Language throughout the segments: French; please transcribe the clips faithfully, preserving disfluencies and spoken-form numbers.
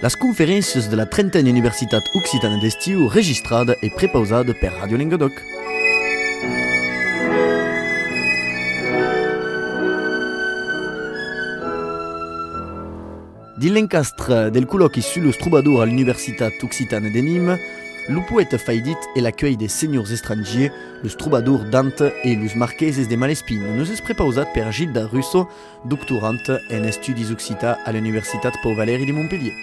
Las conferências de la trentaine Universitat Occitana d'Estiu registrada e prepausada per Radio Languedoc. Din l'encastre del colloqui sullo troubadour all'Universitat Occitana de Nîmes, lo poeta faidit e l'accueil des seigneurs étrangers, los troubadours Dante e los marqueses de Malespine, nos es prepausat per Gilda Russo, doctorant en estudis occità a l'Universitat Pau Valeri de Montpellier.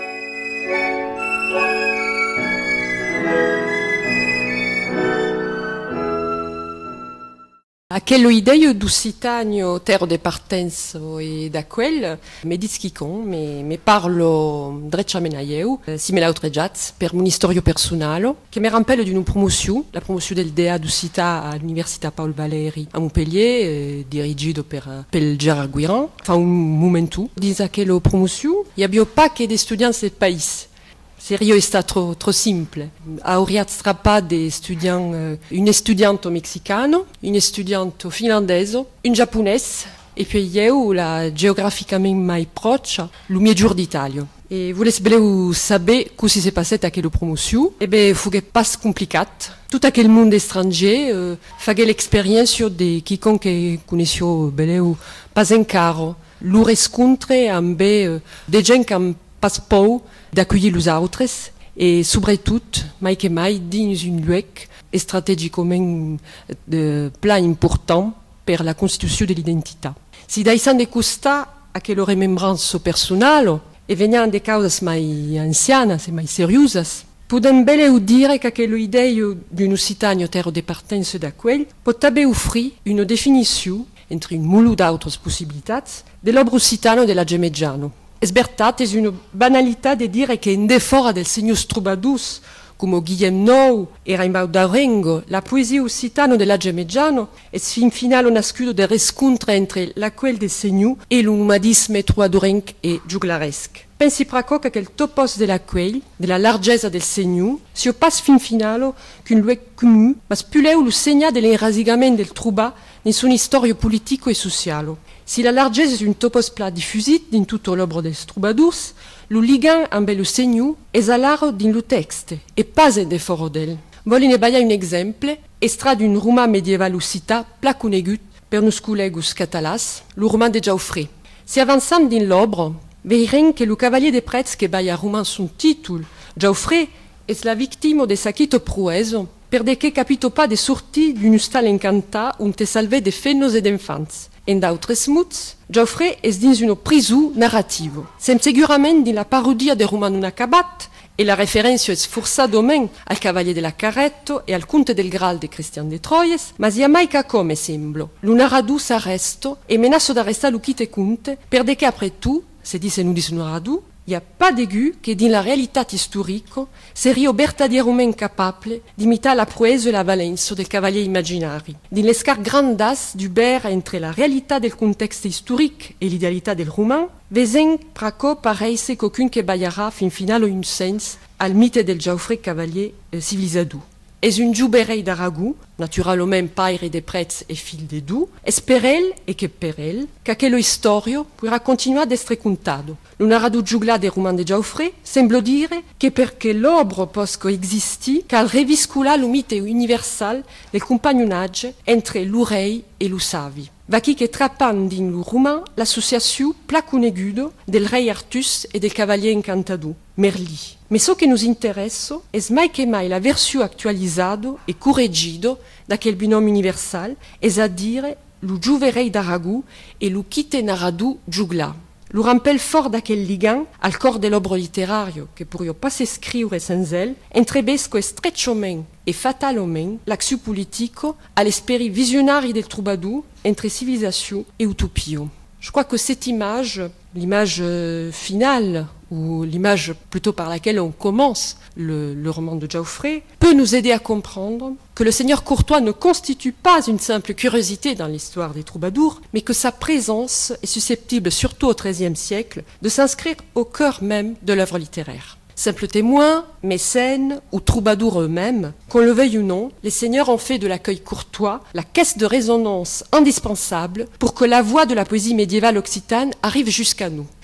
Aquello ideio d'Occitânio, terra de partenza e d'aquel, me dis chicon, me, me parlo drecciament a eu, si me l'autregiat, per mon istorio personale, che me rappelle d'une promotion, la promotion del D A d'Occità all'Università Paul Valéry a Montpellier, eh, dirigido per, per Gérard Guiran, fa un momentu. Dins aquella promotion, hi havia pas che de estudiants del país. Serio è stato troppo simple. Auriat strappa de studiant, uh, un estudiante mexicano, un estudiante finlandese, un giapponese, e poi io, la geograficamente mai proche, lo mio giur d'Italia. E volessi sapere cosa si è passato a quella promozione. E beh, fu che pas complicato. Tutto quel mondo étranger uh, fa l'esperienza di chiunque conosce bene pas encara. Lo riscontre amb uh, de gent che han pas pau d'accueillir los autres e sobretot, mai que mai, dins un lloc estratègicament de pla important per la constitució de l'identitat. Si d'aixan de costar aquella remembrança personal e venian de causes mai ancianas e mai seriosas, podem bene dire que aquella idea d'un Occitànio terra de partença d'aquell pot també offrir una definició, entre un mulo d'autres possibilitats, de l'obra occitana de la Gemeggiano. Es veritat, és una banalitat de dire que en defora dels senyors trobadors, com Guillem Nou e Raimbaud d'Aurengo, la poesia occitana de la Gemeggiano és fin final un escudo de rescontre entre l'aquel de senyors e l'humanisme trobadorenc e juglaresc. Pensi praco que aquel topos de l'aquel, de la largesa del senyor, si o pas fin finalo qu'un luoc comú, mas puleu lo segna de l'enrasigament del trobar in son historio politico e socialo. Si la largesse è un topos plat diffusit din tutto l'obra dels troubadours, lo ligan amb lo segno es alaro din lo texte, e pas en deforo del. Voline baia un exemple, estra d'un roman medieval occità plat conegut per nos collegos catalans, lo roman de Geoffrey. Si avanzam din l'obra, veiren que lo cavalier de prets que baia roman son títol, Geoffrey, es la victimo de saquito proeso, per de que capito pas de sortir d'un ustal encanta un te salve de fenos e d'enfants. En d'autres mots, Geoffrey és dins una prisó narrativa. Sem segurament din la parodia de roman un acabat, e la referència és forçadament al Cavalier de la Carretto e al Conte del Graal de Christian de Troyes, mas hi ha mai que come semblo. Lo narrador s'arresto e menaço d'arrestar lo quite conte, per de que après tout, se dice nu dis narrador, il n'y a pas d'aigu que dans la réalité historique seria vertadierament capable d'imitar la prouesse et la valence del cavalier imaginari. Dans l'escar grandas du ber entre la réalité del contexte historique et l'idéalité del roman, vesen praco parece qu'aucun que ballarà fin final un sens al mite del Geoffrey cavalier eh, civilisado. És un juberei d'Aragó, naturalment paire de prets e fil de du, es per el e que per el, qu'aquello historio pourra continuar d'estre contado. Lo narrador juglar de roman de Geoffrey sembla dire que perché l'obra pos coexisti, cal reviscular lo mite universal del compagnonatge entre lo rei e lo savi. Vaqui que trapan din lo roman l'associació pla coneguda del rei Artus e del cavalier encantador, Merli. Mais ce que nous interessa es mai que mai la versió actualizado e corregido d'aquel binom universal, és a dire lo juverei d'Aragó e lo quite narrador juglar. Lo rampel fort d'aquel ligant al cor de l'obra literario, que pourrio pas s'escriure sans el, entrebesco estretxament e fatalment l'acció politico à l'esprit visionari del troubadour entre civilisation et utopio. Je crois que cette image, l'image euh, finale, ou l'image plutôt par laquelle on commence le, le roman de Geoffrey, peut nous aider à comprendre que le Seigneur courtois ne constitue pas une simple curiosité dans l'histoire des troubadours, mais que sa présence est susceptible, surtout au treizième siècle, de s'inscrire au cœur même de l'œuvre littéraire. Simples témoins, mécènes ou troubadours eux-mêmes, qu'on le veuille ou non, les seigneurs ont fait de l'accueil courtois la caisse de résonance indispensable pour que la voix de la poésie médiévale occitane arrive jusqu'à nous.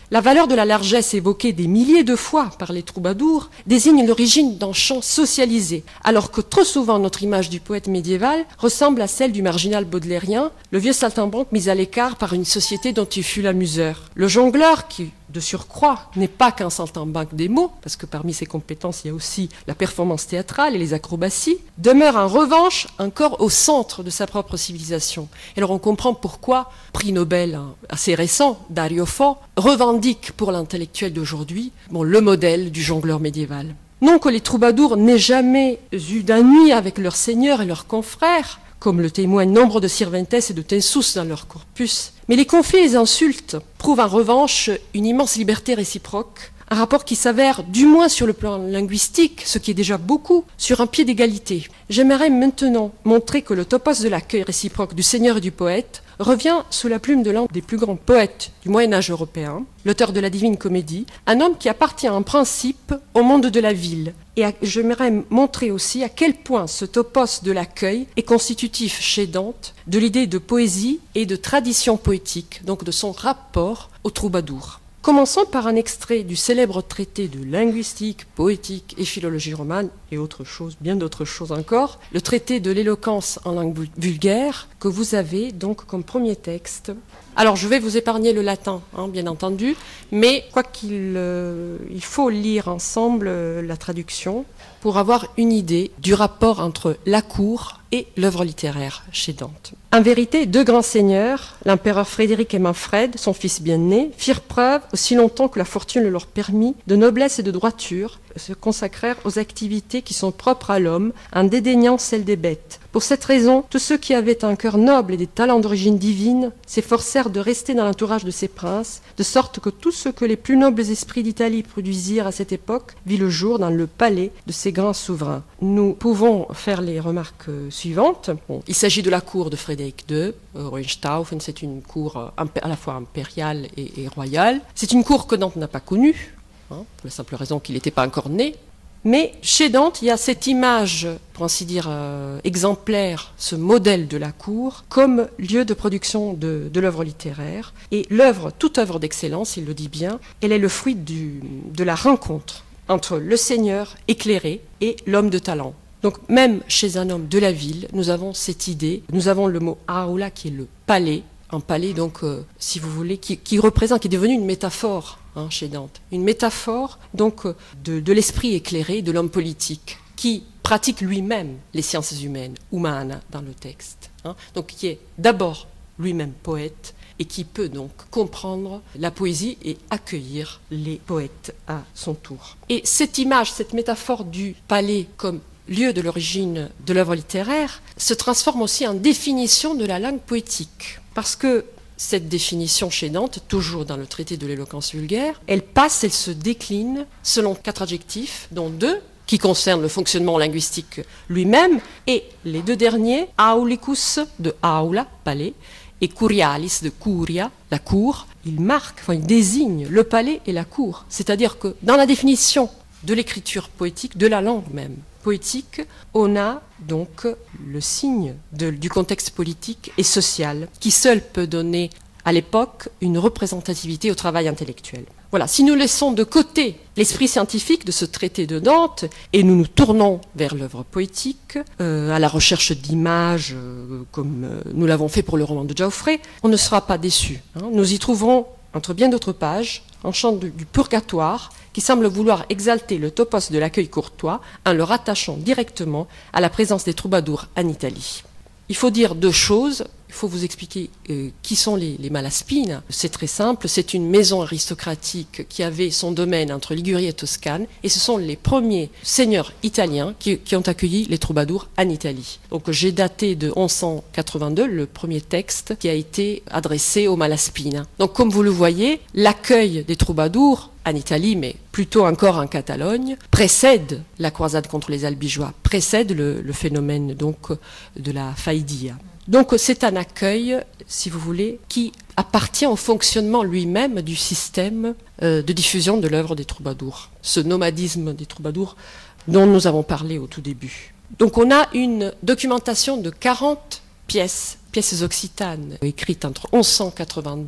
La valeur de la largesse évoquée des milliers de fois par les troubadours désigne l'origine d'un chant socialisé, alors que trop souvent notre image du poète médiéval ressemble à celle du marginal baudelairien, le vieux saltimbanque mis à l'écart par une société dont il fut l'amuseur. Le jongleur, qui de surcroît n'est pas qu'un saltimbanque des mots, parce que parmi ses compétences il y a aussi la performance théâtrale et les acrobaties, demeure en revanche encore au centre de sa propre civilisation. Et alors on comprend pourquoi, prix Nobel hein, assez récent, Dario Fo, revendique pour l'intellectuel d'aujourd'hui bon, le modèle du jongleur médiéval. Non que les troubadours n'aient jamais eu d'ennui avec leurs seigneurs et leurs confrères, comme le témoignent nombre de Cervantes et de Tensus dans leur corpus. Mais les conflits et les insultes prouvent en revanche une immense liberté réciproque, un rapport qui s'avère, du moins sur le plan linguistique, ce qui est déjà beaucoup, sur un pied d'égalité. J'aimerais maintenant montrer que le topos de l'accueil réciproque du seigneur et du poète revient sous la plume de l'un des plus grands poètes du Moyen-Âge européen, l'auteur de la Divine Comédie, un homme qui appartient en principe au monde de la ville. Et j'aimerais montrer aussi à quel point ce topos de l'accueil est constitutif chez Dante de l'idée de poésie et de tradition poétique, donc de son rapport au troubadour. Commençons par un extrait du célèbre traité de linguistique, poétique et philologie romane, et autre chose, bien d'autres choses encore, le traité de l'éloquence en langue vulgaire, que vous avez donc comme premier texte. Alors je vais vous épargner le latin, hein, bien entendu, mais quoi qu'il euh, il faut lire ensemble euh, la traduction pour avoir une idée du rapport entre la cour et l'œuvre littéraire chez Dante. En vérité, deux grands seigneurs, l'empereur Frédéric et Manfred, son fils bien-né, firent preuve, aussi longtemps que la fortune le leur permit, de noblesse et de droiture, se consacrèrent aux activités qui sont propres à l'homme, en dédaignant celles des bêtes. Pour cette raison, tous ceux qui avaient un cœur noble et des talents d'origine divine s'efforcèrent de rester dans l'entourage de ces princes, de sorte que tout ce que les plus nobles esprits d'Italie produisirent à cette époque vit le jour dans le palais de ces grands souverains. Nous pouvons faire les remarques suivantes. Bon, il s'agit de la cour de Frédéric deux, Hohenstaufen, c'est une cour à la fois impériale et, et royale. C'est une cour que Dante n'a pas connue, hein, pour la simple raison qu'il n'était pas encore né. Mais chez Dante, il y a cette image, pour ainsi dire, euh, exemplaire, ce modèle de la cour, comme lieu de production de, de l'œuvre littéraire. Et l'œuvre, toute œuvre d'excellence, il le dit bien, elle est le fruit du, de la rencontre entre le seigneur éclairé et l'homme de talent. Donc même chez un homme de la ville, nous avons cette idée, nous avons le mot aula qui est le palais, un palais donc, euh, si vous voulez, qui, qui représente, qui est devenu une métaphore hein, chez Dante, une métaphore donc euh, de, de l'esprit éclairé, de l'homme politique, qui pratique lui-même les sciences humaines, humana dans le texte, hein, donc qui est d'abord lui-même poète et qui peut donc comprendre la poésie et accueillir les poètes à son tour. Et cette image, cette métaphore du palais comme lieu de l'origine de l'œuvre littéraire, se transforme aussi en définition de la langue poétique. Parce que cette définition chez Dante, toujours dans le traité de l'éloquence vulgaire, elle passe, elle se décline selon quatre adjectifs, dont deux qui concernent le fonctionnement linguistique lui-même, et les deux derniers, aulicus de aula, palais, et curialis de curia, la cour, il marque, enfin il désigne le palais et la cour. C'est-à-dire que dans la définition de l'écriture poétique, de la langue même poétique, on a donc le signe de, du contexte politique et social qui seul peut donner à l'époque une représentativité au travail intellectuel. Voilà, si nous laissons de côté l'esprit scientifique de ce traité de Dante et nous nous tournons vers l'œuvre poétique, euh, à la recherche d'images, euh, comme euh, nous l'avons fait pour le roman de Geoffrey, on ne sera pas déçus. Hein. Nous y trouverons, entre bien d'autres pages, un chant du, du purgatoire qui semble vouloir exalter le topos de l'accueil courtois en le rattachant directement à la présence des troubadours en Italie. Il faut dire deux choses. Il faut vous expliquer euh, qui sont les, les Malaspines. C'est très simple, c'est une maison aristocratique qui avait son domaine entre Ligurie et Toscane, et ce sont les premiers seigneurs italiens qui, qui ont accueilli les troubadours en Italie. Donc j'ai daté de onze cent quatre-vingt-deux le premier texte qui a été adressé aux Malaspines. Donc comme vous le voyez, l'accueil des troubadours en Italie, mais plutôt encore en Catalogne, précède la croisade contre les Albigeois, précède le, le phénomène donc de la faïdia. Donc c'est un accueil, si vous voulez, qui appartient au fonctionnement lui-même du système euh, de diffusion de l'œuvre des troubadours, ce nomadisme des troubadours dont nous avons parlé au tout début. Donc on a une documentation de quarante pièces, pièces occitanes, écrites entre onze cent quatre-vingt-deux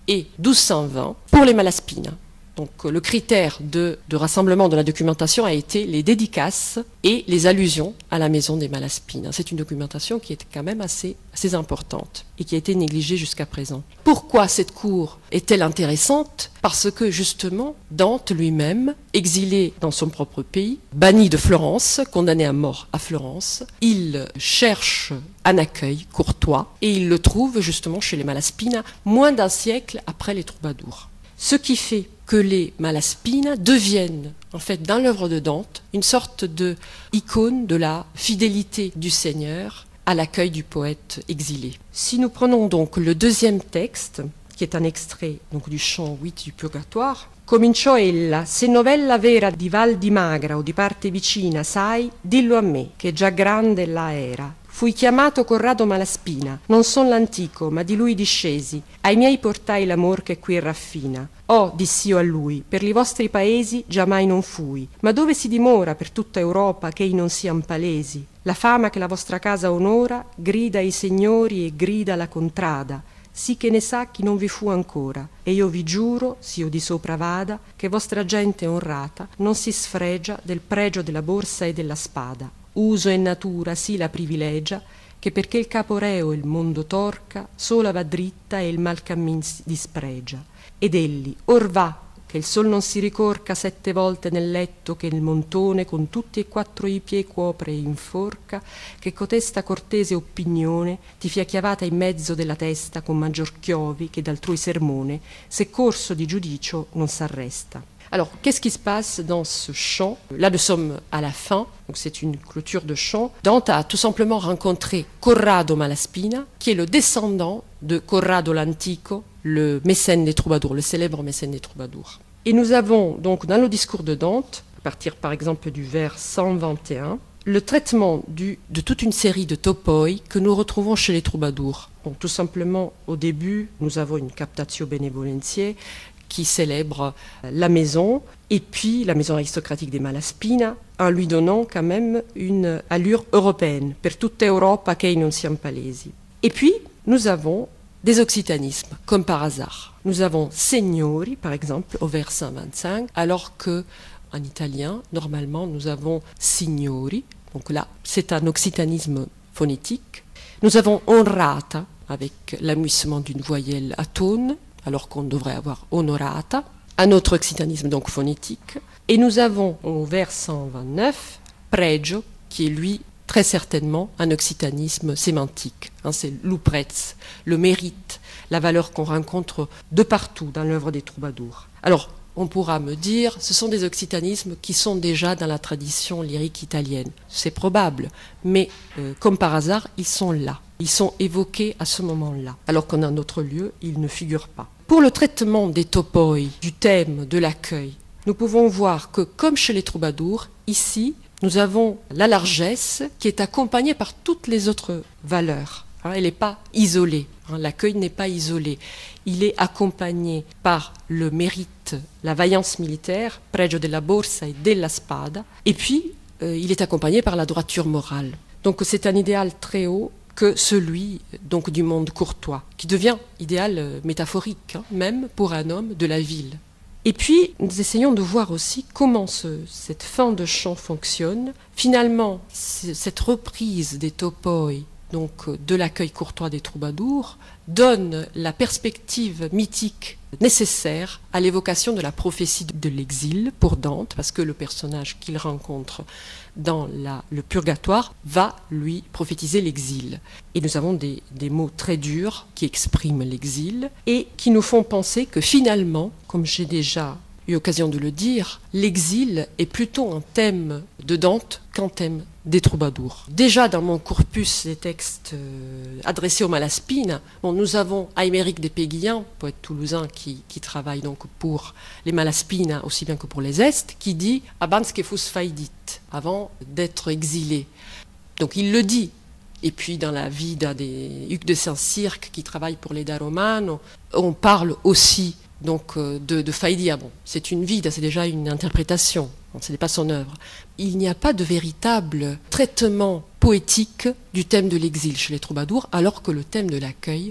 et douze cent vingt pour les Malaspina. Donc le critère de, de rassemblement de la documentation a été les dédicaces et les allusions à la maison des Malaspina. C'est une documentation qui est quand même assez, assez importante et qui a été négligée jusqu'à présent. Pourquoi cette cour est-elle intéressante ? Parce que justement, Dante lui-même, exilé dans son propre pays, banni de Florence, condamné à mort à Florence, il cherche un accueil courtois et il le trouve justement chez les Malaspina, moins d'un siècle après les troubadours. Ce qui fait que les Malaspina deviennent, en fait, dans l'œuvre de Dante, une sorte de icône de la fidélité du Seigneur à l'accueil du poète exilé. Si nous prenons donc le deuxième texte, qui est un extrait donc, du chant huit du Purgatoire, Cominciò ella, se novella vera di Val di Magra o di parte vicina sai, dillo a me, che già grande la era. Fui chiamato Corrado Malaspina, non son l'antico, ma di lui discesi, ai miei portai l'amor che qui raffina. Oh, diss'io a lui, per li vostri paesi giammai non fui, ma dove si dimora per tutta Europa che i non sian palesi? La fama che la vostra casa onora, grida ai signori e grida la contrada, sì che ne sa chi non vi fu ancora, e io vi giuro, s'io di sopra vada, che vostra gente onrata non si sfregia del pregio della borsa e della spada. Uso e natura sì la privilegia, che perché il capo reo il mondo torca, sola va dritta e il mal cammin dispregia. Ed egli, or va, che il sol non si ricorca sette volte nel letto, che il montone con tutti e quattro i piedi copre e inforca, che cotesta cortese opinione ti fia chiavata in mezzo della testa con maggior chiovi che d'altrui sermone, se corso di giudicio non s'arresta. Alors, qu'est-ce qui se passe dans ce chant ? Là, nous sommes à la fin, donc c'est une clôture de chant. Dante a tout simplement rencontré Corrado Malaspina, qui est le descendant de Corrado l'Antico, le mécène des troubadours, le célèbre mécène des troubadours. Et nous avons donc dans le discours de Dante, à partir par exemple du vers cent vingt et un, le traitement du, de toute une série de topoi que nous retrouvons chez les troubadours. Bon, tout simplement, au début, nous avons une captatio benevolentiae, qui célèbre la maison, et puis la maison aristocratique des Malaspina, en lui donnant quand même une allure européenne, per tutta Europa che non siam palesi. Et puis, nous avons des occitanismes, comme par hasard. Nous avons signori, par exemple, au vers cent vingt-cinq, alors que en italien, normalement, nous avons signori, donc là, c'est un occitanisme phonétique. Nous avons onrata, avec l'amuissement d'une voyelle atone, alors qu'on devrait avoir honorata, un autre occitanisme donc phonétique. Et nous avons au vers cent vingt-neuf, pregio, qui est lui très certainement un occitanisme sémantique. Hein, c'est l'uprez, le mérite, la valeur qu'on rencontre de partout dans l'œuvre des troubadours. Alors, on pourra me dire, ce sont des occitanismes qui sont déjà dans la tradition lyrique italienne. C'est probable, mais euh, comme par hasard, ils sont là. Ils sont évoqués à ce moment-là, alors qu'en un autre lieu, ils ne figurent pas. Pour le traitement des topoi, du thème, de l'accueil, nous pouvons voir que, comme chez les troubadours, ici, nous avons la largesse qui est accompagnée par toutes les autres valeurs. Elle n'est pas isolée, l'accueil n'est pas isolé. Il est accompagné par le mérite, la vaillance militaire, pregio della borsa et della spada, et puis euh, il est accompagné par la droiture morale. Donc c'est un idéal très haut que celui donc, du monde courtois, qui devient idéal euh, métaphorique, hein, même pour un homme de la ville. Et puis, nous essayons de voir aussi comment ce, cette fin de chant fonctionne. Finalement, cette reprise des topoi, donc de l'accueil courtois des troubadours, donne la perspective mythique nécessaire à l'évocation de la prophétie de l'exil pour Dante, parce que le personnage qu'il rencontre dans la, le purgatoire va lui prophétiser l'exil. Et nous avons des, des mots très durs qui expriment l'exil et qui nous font penser que finalement, comme j'ai déjà eu occasion de le dire, l'exil est plutôt un thème de Dante qu'un thème des troubadours. Déjà dans mon corpus des textes euh, adressés aux Malaspina, bon, nous avons Aymeric de Péguillan, poète toulousain qui, qui travaille donc pour les Malaspina aussi bien que pour les Est, qui dit « Abans que fus faidit », avant d'être exilé. Donc il le dit. Et puis dans la vie d'un des Hugues de Saint-Cirque qui travaille pour les Da Romano, on parle aussi donc de, de Faidia. Bon, c'est une vie, c'est déjà une interprétation, bon, ce n'est pas son œuvre. Il n'y a pas de véritable traitement poétique du thème de l'exil chez les troubadours, alors que le thème de l'accueil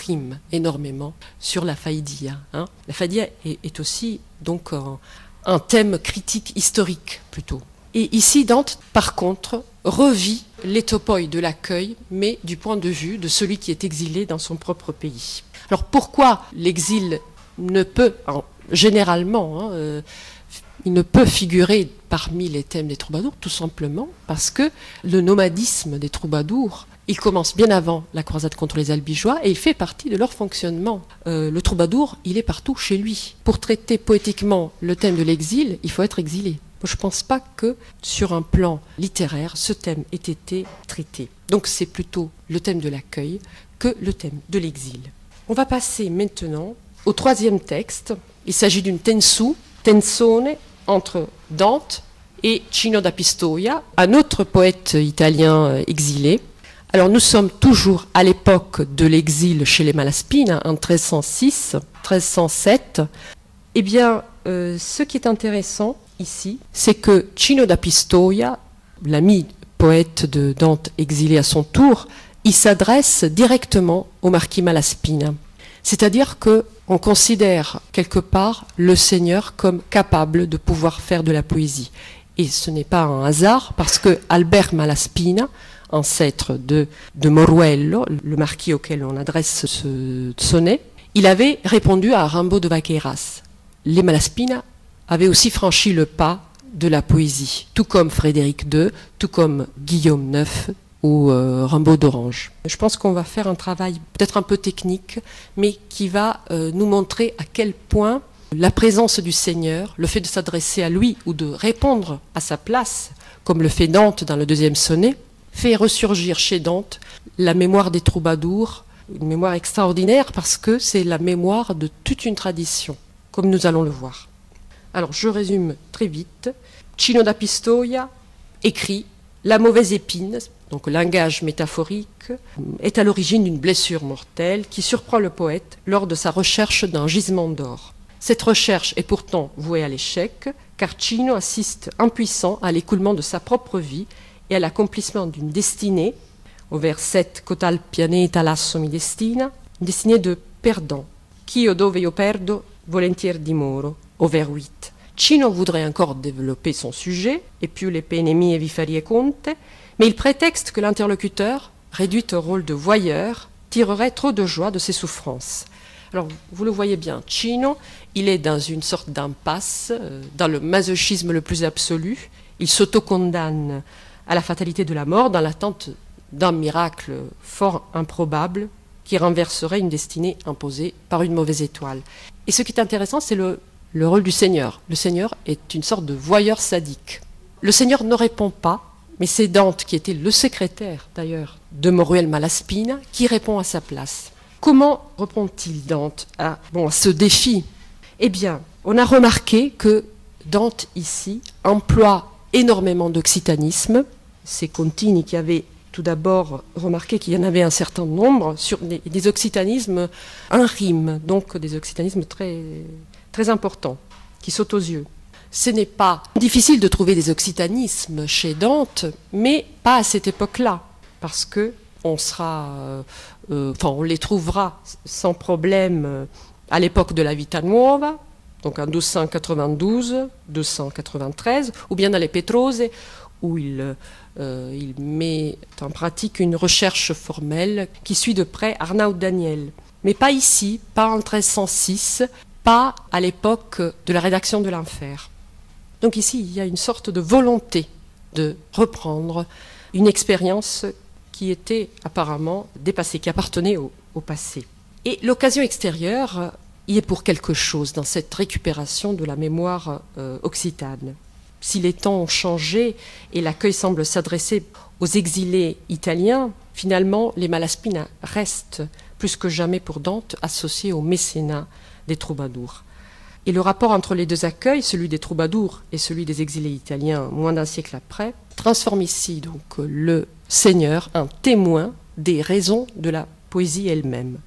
rime énormément sur la faïdia. Hein. La faïdia est, est aussi donc un, un thème critique historique plutôt. Et ici, Dante, par contre, revit l'étopoi de l'accueil, mais du point de vue de celui qui est exilé dans son propre pays. Alors pourquoi l'exil ne peut, alors, généralement, hein, euh, il ne peut figurer parmi les thèmes des troubadours, tout simplement parce que le nomadisme des troubadours, il commence bien avant la croisade contre les albigeois et il fait partie de leur fonctionnement. Euh, le troubadour, il est partout chez lui. Pour traiter poétiquement le thème de l'exil, il faut être exilé. Je ne pense pas que sur un plan littéraire, ce thème ait été traité. Donc c'est plutôt le thème de l'accueil que le thème de l'exil. On va passer maintenant au troisième texte. Il s'agit d'une tensu, tenzone, entre Dante et Cino da Pistoia, un autre poète italien exilé. Alors nous sommes toujours à l'époque de l'exil chez les Malaspines, en treize cent six, treize cent sept. Eh bien, euh, ce qui est intéressant ici, c'est que Cino da Pistoia, l'ami poète de Dante exilé à son tour, il s'adresse directement au marquis Malaspina. C'est-à-dire qu'on considère quelque part le Seigneur comme capable de pouvoir faire de la poésie. Et ce n'est pas un hasard, parce que Albert Malaspina, ancêtre de, de Moruello, le marquis auquel on adresse ce sonnet, il avait répondu à Rimbaud de Vaqueiras. Les Malaspina avaient aussi franchi le pas de la poésie, tout comme Frédéric deux, tout comme Guillaume neuf ou euh, Rimbaud d'Orange. Je pense qu'on va faire un travail peut-être un peu technique, mais qui va euh, nous montrer à quel point la présence du Seigneur, le fait de s'adresser à lui ou de répondre à sa place, comme le fait Dante dans le deuxième sonnet, fait ressurgir chez Dante la mémoire des troubadours, une mémoire extraordinaire parce que c'est la mémoire de toute une tradition, comme nous allons le voir. Alors je résume très vite. Cino da Pistoia écrit « La mauvaise épine », donc le langage métaphorique, est à l'origine d'une blessure mortelle qui surprend le poète lors de sa recherche d'un gisement d'or. Cette recherche est pourtant vouée à l'échec, car Cino assiste impuissant à l'écoulement de sa propre vie et à l'accomplissement d'une destinée, au vers sept, cotal pianeta lasso mi destina, une destinée de perdant, ch'io dove io perdo volentiers dimoro, au vers huit. Cino voudrait encore développer son sujet, et più le pene mie vi farie conte, mais il prétexte que l'interlocuteur, réduit au rôle de voyeur, tirerait trop de joie de ses souffrances. Alors, vous le voyez bien, Cino, il est dans une sorte d'impasse, euh, dans le masochisme le plus absolu. Il s'autocondamne à la fatalité de la mort, dans l'attente d'un miracle fort improbable qui renverserait une destinée imposée par une mauvaise étoile. Et ce qui est intéressant, c'est le, le rôle du Seigneur. Le Seigneur est une sorte de voyeur sadique. Le Seigneur ne répond pas, mais c'est Dante, qui était le secrétaire d'ailleurs de Moruel Malaspina, qui répond à sa place. Comment répond-il Dante à, bon, à ce défi ? Eh bien, on a remarqué que Dante ici emploie énormément d'occitanisme. C'est Contini qui avait tout d'abord remarqué qu'il y en avait un certain nombre sur des, des occitanismes en rime, donc des occitanismes très, très importants, qui sautent aux yeux. Ce n'est pas difficile de trouver des occitanismes chez Dante, mais pas à cette époque-là, parce que on sera, euh, euh, enfin, on les trouvera sans problème euh, à l'époque de la Vita Nuova, donc en douze cent quatre-vingt-douze, douze cent quatre-vingt-treize, ou bien dans les Petrose, où il, euh, il met en pratique une recherche formelle qui suit de près Arnaud Daniel. Mais pas ici, pas en treize cent six, pas à l'époque de la rédaction de l'Enfer. Donc ici, il y a une sorte de volonté de reprendre une expérience qui était apparemment dépassée, qui appartenait au, au passé. Et l'occasion extérieure y est pour quelque chose dans cette récupération de la mémoire euh, occitane. Si les temps ont changé et l'accueil semble s'adresser aux exilés italiens, finalement, les Malaspina restent plus que jamais pour Dante associés au mécénat des troubadours. Et le rapport entre les deux accueils, celui des troubadours et celui des exilés italiens moins d'un siècle après, transforme ici donc le Seigneur en témoin des raisons de la poésie elle-même.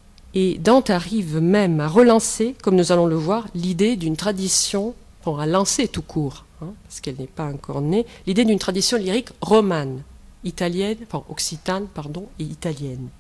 Et Dante arrive même à relancer, comme nous allons le voir, l'idée d'une tradition, bon, à lancer tout court, hein, parce qu'elle n'est pas encore née, l'idée d'une tradition lyrique romane, italienne, enfin occitane, pardon, et italienne.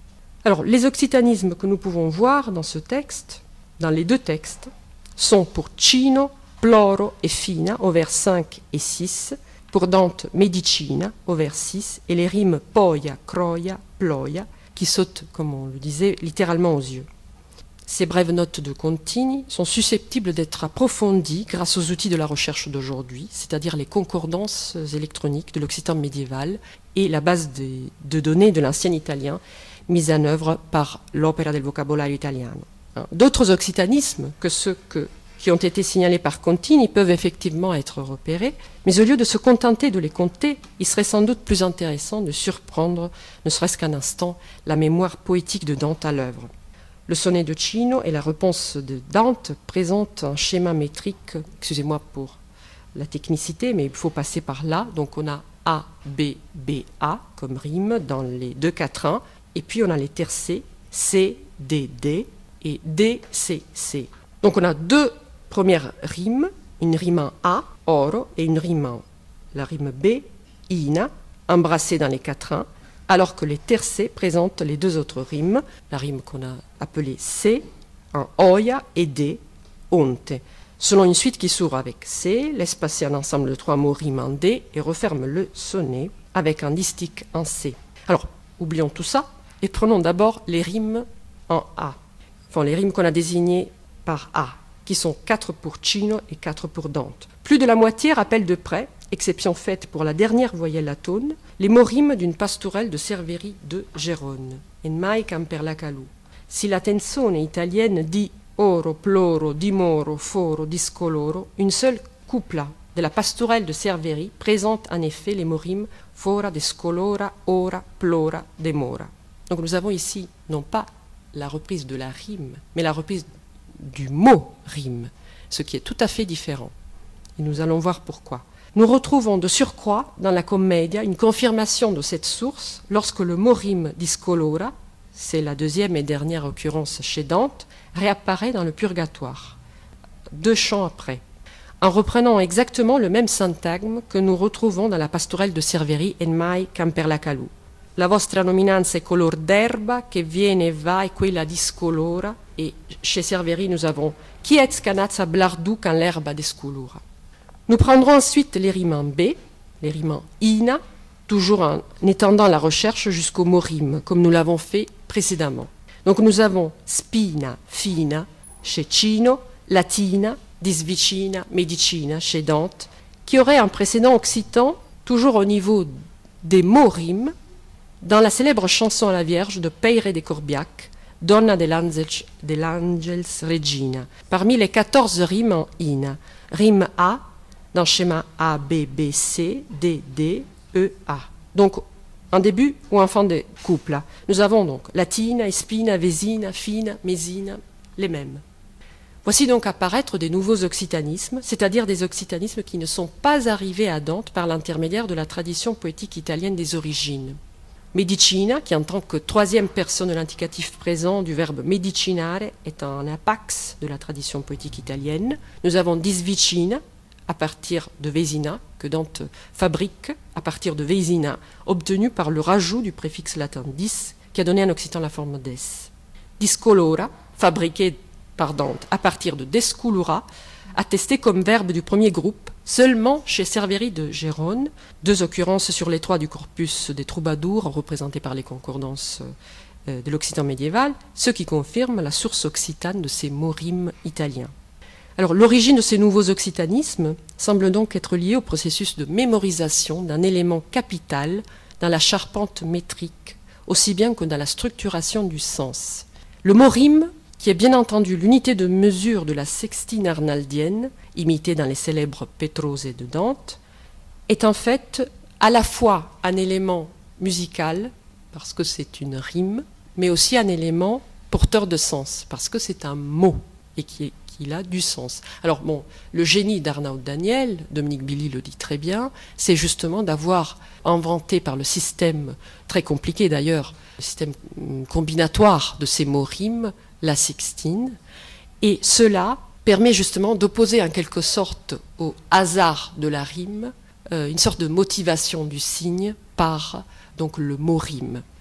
Alors, les occitanismes que nous pouvons voir dans ce texte, dans les deux textes, sont pour Cino, Ploro et Fina au vers cinq et six, pour Dante Medicina au vers six, et les rimes Poia, Croia, Ploia, qui sautent, comme on le disait, littéralement aux yeux. Ces brèves notes de Contini sont susceptibles d'être approfondies grâce aux outils de la recherche d'aujourd'hui, c'est-à-dire les concordances électroniques de l'occitan médiéval et la base de, de données de l'ancien italien mise en œuvre par l'Opera del Vocabolario Italiano. D'autres occitanismes que ceux que, qui ont été signalés par Contini peuvent effectivement être repérés, mais au lieu de se contenter de les compter, il serait sans doute plus intéressant de surprendre, ne serait-ce qu'un instant, la mémoire poétique de Dante à l'œuvre. Le sonnet de Cino et la réponse de Dante présentent un schéma métrique, excusez-moi pour la technicité, mais il faut passer par là. Donc on a A, B, B, A comme rime dans les deux quatrains, et puis on a les tercets C, D, D et D, C, C. Donc on a deux premières rimes, une rime en A, oro, et une rime en la rime B, ina, embrassée dans les quatrains, alors que les tercets présentent les deux autres rimes, la rime qu'on a appelée C, en oia et D, onte, selon une suite qui s'ouvre avec C, laisse passer un ensemble de trois mots rimes en D et referme le sonnet avec un distique en C. Alors, oublions tout ça et prenons d'abord les rimes en A, enfin les rimes qu'on a désignées par A, qui sont quatre pour Cino et quatre pour Dante. Plus de la moitié rappellent de près, exception faite pour la dernière voyelle atone, les mots rimes d'une pastourelle de Serveri de Gérone, En mai camper la calù. Si la tensone italienne dit oro, ploro, dimoro, foro, discoloro, une seule coupla de la pastourelle de Serveri présente en effet les mots rimes fora, descolora, ora, plora, demora. Donc nous avons ici non pas la reprise de la rime, mais la reprise du mot rime, ce qui est tout à fait différent. Et nous allons voir pourquoi. Nous retrouvons de surcroît dans la commedia une confirmation de cette source lorsque le mot rime discolora, c'est la deuxième et dernière occurrence chez Dante, réapparaît dans le Purgatoire, deux chants après, en reprenant exactement le même syntagme que nous retrouvons dans la pastourelle de Serveri En mai camper la calù. La vostra nominanza è color d'erba che viene e va e quella discolora. Et chez Serveri, nous avons Chi et scanazza blardu quand l'erba descolora. Nous prendrons ensuite les rimes en B, les rimes en ina, toujours en étendant la recherche jusqu'au mot rime, comme nous l'avons fait précédemment. Donc nous avons spina, fina chez Cino, latina, disvicina, medicina chez Dante, qui aurait un précédent occitan, toujours au niveau des mots rimes, dans la célèbre chanson à la Vierge de Peire de Corbiac, Donna dell'Angels, dell'Angels Regina, parmi les quatorze rimes en ina. Rime A, dans le schéma A, B, B, C, D, D, E, A. Donc, en début ou en fin de couple, nous avons donc latina, espina, vesina, fina, mesina, les mêmes. Voici donc apparaître des nouveaux occitanismes, c'est-à-dire des occitanismes qui ne sont pas arrivés à Dante par l'intermédiaire de la tradition poétique italienne des origines. Medicina, qui en tant que troisième personne de l'indicatif présent du verbe medicinare, est un apax de la tradition poétique italienne. Nous avons disvicina, à partir de vesina, que Dante fabrique à partir de vesina, obtenu par le rajout du préfixe latin dis, qui a donné en occitan la forme des. Discolora, fabriqué par Dante à partir de desculura, attesté comme verbe du premier groupe, seulement chez Serveri de Gérone, deux occurrences sur les trois du corpus des troubadours représentés par les concordances de l'occitan médiéval, ce qui confirme la source occitane de ces mots rimes italiens. Alors l'origine de ces nouveaux occitanismes semble donc être liée au processus de mémorisation d'un élément capital dans la charpente métrique, aussi bien que dans la structuration du sens. Le mot rime, qui est bien entendu l'unité de mesure de la sextine arnaldienne, imitée dans les célèbres Petrose de Dante, est en fait à la fois un élément musical, parce que c'est une rime, mais aussi un élément porteur de sens, parce que c'est un mot, et qui, est, qui a du sens. Alors bon, le génie d'Arnaud Daniel, Dominique Billy le dit très bien, c'est justement d'avoir inventé par le système, très compliqué d'ailleurs, le système combinatoire de ces mots rimes, la sextine, et cela permet justement d'opposer en quelque sorte au hasard de la rime euh, une sorte de motivation du signe par donc le mot rime.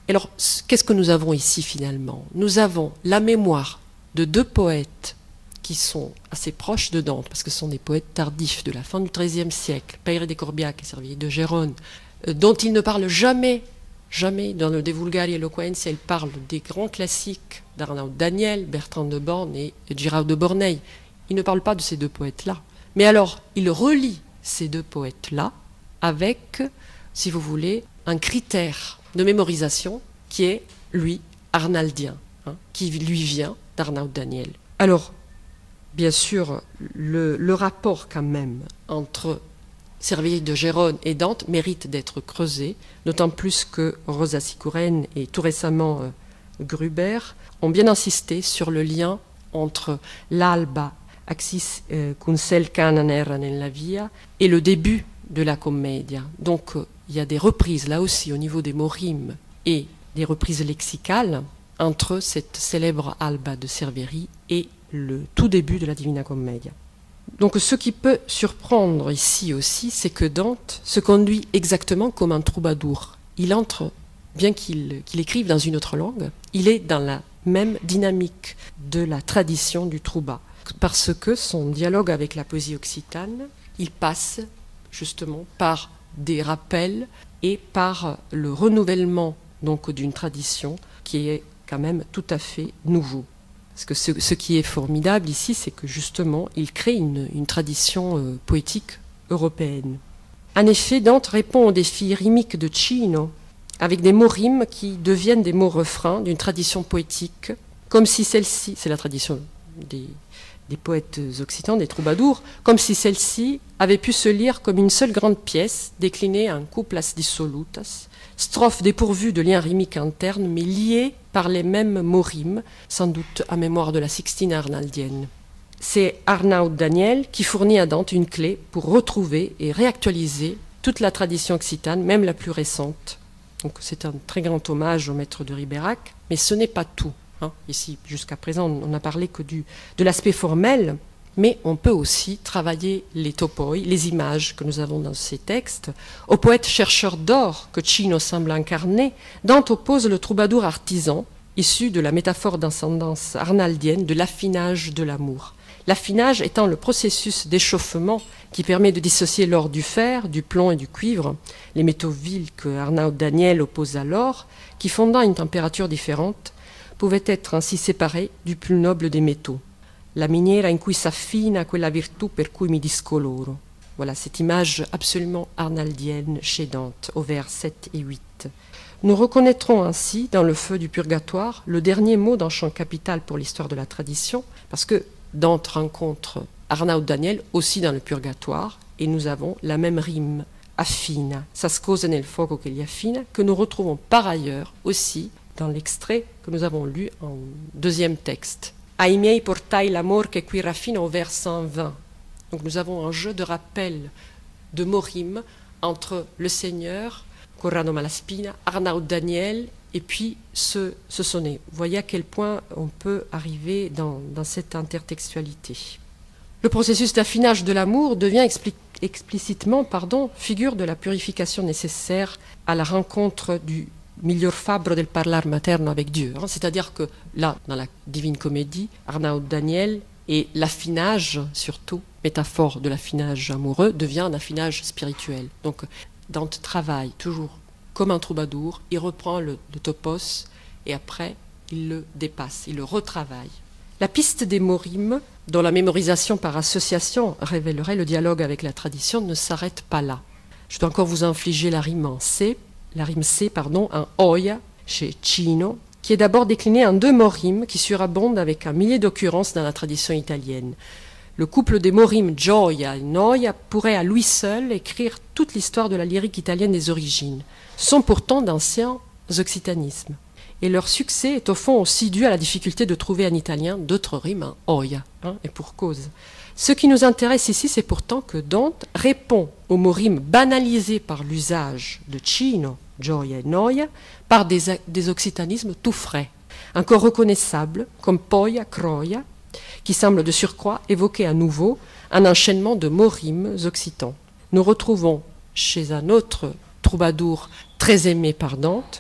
Alors, qu'est-ce que nous avons ici finalement? Nous avons la mémoire de deux poètes qui sont assez proches de Dante, parce que ce sont des poètes tardifs de la fin du treizième siècle, Peire de Corbiac et Serville de Gérone, euh, dont il ne parle jamais, jamais dans le De Vulgari Eloquentia, il parle des grands classiques d'Arnaud Daniel, Bertrand de Born et Girard de Borneille. Il ne parle pas de ces deux poètes-là. Mais alors, il relie ces deux poètes-là avec, si vous voulez, un critère de mémorisation qui est, lui, arnaldien, hein, qui lui vient d'Arnaud Daniel. Alors, bien sûr, le, le rapport quand même entre Serville de Gérone et Dante mérite d'être creusé, d'autant plus que Rosa Sicurén et tout récemment euh, Gruber ont bien insisté sur le lien entre l'alba axis euh, cuncel cananera nella via et le début de la commedia. Donc euh, il y a des reprises là aussi au niveau des mots rimes et des reprises lexicales entre cette célèbre alba de Cerveri et le tout début de la Divina Commedia. Donc ce qui peut surprendre ici aussi, c'est que Dante se conduit exactement comme un troubadour. Il entre, bien qu'il, qu'il écrive dans une autre langue, il est dans la même dynamique de la tradition du trouba. Parce que son dialogue avec la poésie occitane, il passe justement par des rappels et par le renouvellement donc d'une tradition qui est quand même tout à fait nouveau. Parce que ce, ce qui est formidable ici, c'est que justement, il crée une, une tradition euh, poétique européenne. En effet, Dante répond au défi rimique de Cino, avec des mots rimes qui deviennent des mots refrains d'une tradition poétique, comme si celle-ci, c'est la tradition des, des poètes occitans, des troubadours, comme si celle-ci avait pu se lire comme une seule grande pièce, déclinée en couplas dissolutas, strophes dépourvues de liens rimiques internes, mais liées par les mêmes mots rimes, sans doute à mémoire de la Sixtine arnaldienne. C'est Arnaud Daniel qui fournit à Dante une clé pour retrouver et réactualiser toute la tradition occitane, même la plus récente. Donc c'est un très grand hommage au maître de Ribérac, mais ce n'est pas tout. Hein. Ici, jusqu'à présent, on n'a parlé que du, de l'aspect formel, mais on peut aussi travailler les topoi, les images que nous avons dans ces textes. Au poète chercheur d'or que Cino semble incarner, Dante oppose le troubadour artisan, issu de la métaphore d'ascendance arnaldienne de l'affinage de l'amour. L'affinage étant le processus d'échauffement qui permet de dissocier l'or du fer, du plomb et du cuivre, les métaux vils que Arnaud Daniel oppose à l'or, qui fondant à une température différente, pouvaient être ainsi séparés du plus noble des métaux. La miniera in cui s'affina quella virtù per cui mi discoloro. Voilà cette image absolument arnaldienne chez Dante, au vers sept et huit. Nous reconnaîtrons ainsi, dans le feu du purgatoire, le dernier mot d'un champ capital pour l'histoire de la tradition, parce que Dante rencontre Arnaud Daniel aussi dans le purgatoire, et nous avons la même rime, affina, s'ascose nel fuoco che li affina, que nous retrouvons par ailleurs aussi dans l'extrait que nous avons lu en deuxième texte. Ai miei portai l'amor che qui raffina au vers cent vingt. Donc nous avons un jeu de rappel de mots rimes entre le Seigneur, Corrado Malaspina, Arnaud Daniel et puis ce, ce sonnet. Vous voyez à quel point on peut arriver dans, dans cette intertextualité. Le processus d'affinage de l'amour devient expli- explicitement pardon, figure de la purification nécessaire à la rencontre du miglior fabbro del parlar materno avec Dieu. Hein. C'est-à-dire que là, dans la Divine Comédie, Arnaud Daniel et l'affinage, surtout, métaphore de l'affinage amoureux, devient un affinage spirituel. Donc Dante travaille toujours comme un troubadour, il reprend le, le topos et après il le dépasse, il le retravaille. La piste des mots rimes, dont la mémorisation par association révélerait le dialogue avec la tradition, ne s'arrête pas là. Je dois encore vous infliger la rime en C, la rime C, pardon, en oia, chez Cino, qui est d'abord déclinée en deux mots rimes qui surabondent avec un millier d'occurrences dans la tradition italienne. Le couple des mots rimes gioia et noia pourrait à lui seul écrire toute l'histoire de la lyrique italienne des origines. Ce sont pourtant d'anciens occitanismes. Et leur succès est au fond aussi dû à la difficulté de trouver en italien d'autres rimes en oia, hein, et pour cause. Ce qui nous intéresse ici, c'est pourtant que Dante répond aux mots rimes banalisés par l'usage de Cino, gioia et noia, par des, des occitanismes tout frais, encore reconnaissables, comme poia, croia, qui semble de surcroît évoquer à nouveau un enchaînement de mots rimes occitans. Nous retrouvons chez un autre troubadour très aimé par Dante,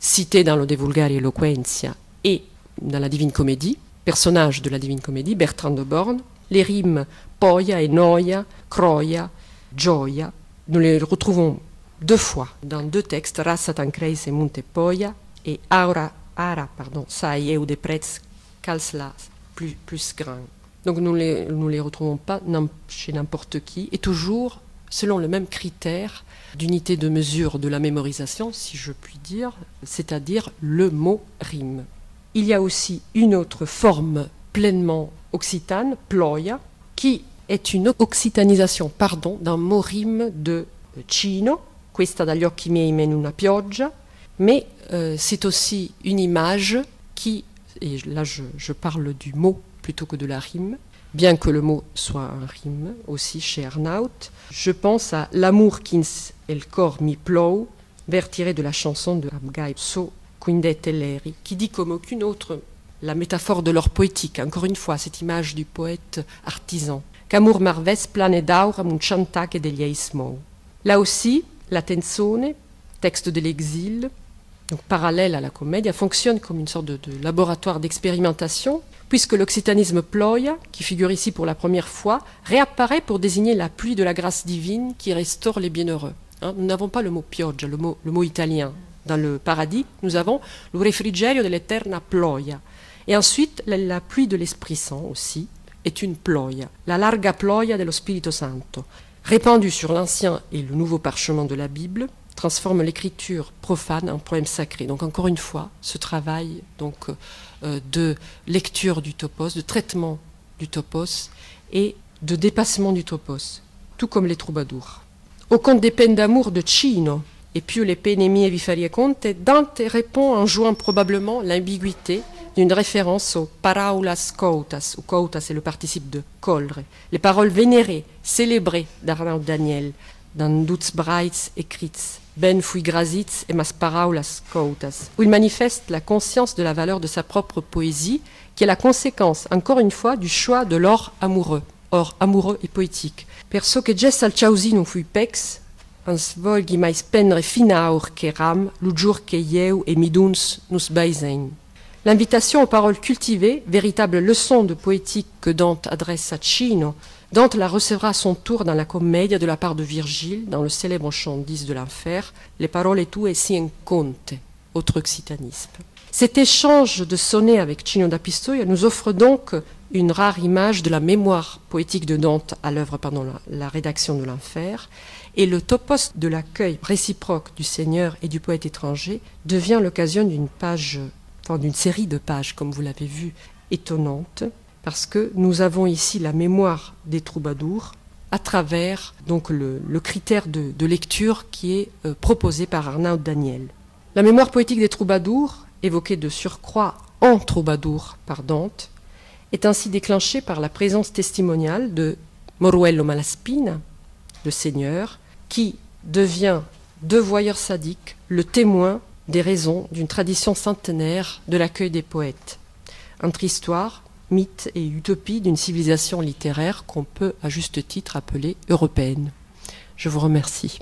cité dans le De Vulgari Eloquentia et dans la Divine Comédie, personnage de la Divine Comédie, Bertrand de Born. Les rimes poia et noia, croia, gioia, nous les retrouvons deux fois dans deux textes, Rassa Tancreis et Monte Poia, et Aura, Ara, pardon, Sai eu de Pretz, Calsla, plus, plus grand. Donc nous ne les, nous les retrouvons pas chez n'importe qui, et toujours selon le même critère d'unité de mesure de la mémorisation, si je puis dire, c'est-à-dire le mot rime. Il y a aussi une autre forme pleinement occitane, ploia, qui est une occitanisation, pardon, d'un mot rime de Cino, questa dagli occhi miei men una pioggia, mais euh, c'est aussi une image qui, et là je, je parle du mot plutôt que de la rime, bien que le mot soit un rime aussi chez Arnaut, je pense à l'amour qu'ins el cor mi plou, vers tiré de la chanson de Abgai So Quindette Leri, qui dit comme aucune autre la métaphore de l'or poétique, encore une fois, cette image du poète artisan. Qu'amour marves plane d'aura mun chantac degli eismou. Là aussi, la tenzone, texte de l'exil, donc parallèle à la comédie, fonctionne comme une sorte de, de laboratoire d'expérimentation, puisque l'occitanisme ploia, qui figure ici pour la première fois, réapparaît pour désigner la pluie de la grâce divine qui restaure les bienheureux. Hein, nous n'avons pas le mot pioggia, le mot, le mot italien. Dans le paradis, nous avons le refrigerio dell'eterna ploia. Et ensuite, la, la pluie de l'Esprit Saint aussi est une ploia, la larga ploia dello Spirito Santo, répandue sur l'ancien et le nouveau parchemin de la Bible, transforme l'écriture profane en poème sacré. Donc encore une fois, ce travail donc, euh, de lecture du topos, de traitement du topos et de dépassement du topos, tout comme les troubadours. Au conte des peines d'amour de Cino, et puis les pene mie vi farie conte, Dante répond en jouant probablement l'ambiguïté d'une référence aux paraulas cautas, ou cautas c'est le participe de colre, les paroles vénérées, célébrées d'Arnaud Daniel, dans Duz Braits écrites, Ben fui grazits et mas paraulas cautas, où il manifeste la conscience de la valeur de sa propre poésie, qui est la conséquence, encore une fois, du choix de l'or amoureux, or amoureux et poétique. Perso que gest al chausi non fui pex, ans volgi mais penre finaur che ram, l'ujur che ieu et miduns nus baisein. L'invitation aux paroles cultivées, véritable leçon de poétique que Dante adresse à Cino, Dante la recevra à son tour dans la Commedia de la part de Virgile, dans le célèbre chant dix de l'enfer, les parole tue si in conte, autre occitanisme. Cet échange de sonnets avec Cino da Pistoia nous offre donc une rare image de la mémoire poétique de Dante à l'œuvre pendant la, la rédaction de l'enfer, et le topos de l'accueil réciproque du Seigneur et du poète étranger devient l'occasion d'une page, enfin d'une série de pages, comme vous l'avez vu, étonnante, parce que nous avons ici la mémoire des troubadours à travers donc le, le critère de, de lecture qui est euh, proposé par Arnaud Daniel. La mémoire poétique des troubadours, évoquée de surcroît en troubadour par Dante, est ainsi déclenchée par la présence testimoniale de Moruello Malaspina, le Seigneur, qui devient, de voyeur sadique, le témoin des raisons d'une tradition centenaire de l'accueil des poètes. Entre histoire, mythe et utopie d'une civilisation littéraire qu'on peut à juste titre appeler européenne. Je vous remercie.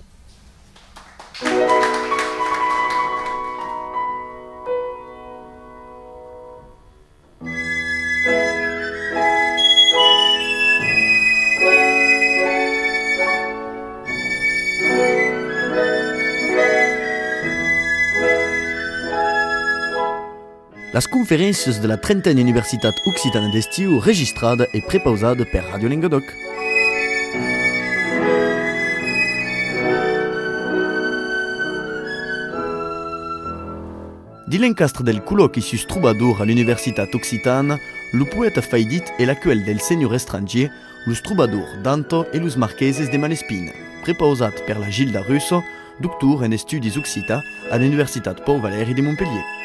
Las conferències de la trentena Universitat Occitana d'Estiu registrada e prepausada per Radio Languedoc. Di l'encastre del colloqui sus troubadour a l'Universitat Occitana, lo poeta faidit e l'accueil del senior estranger, los troubadour Danto e los marcheses de Malespina, prepausat per la Gilda Russo, doctor en estudis occita a l'Universitat Pau Valeri de Montpellier.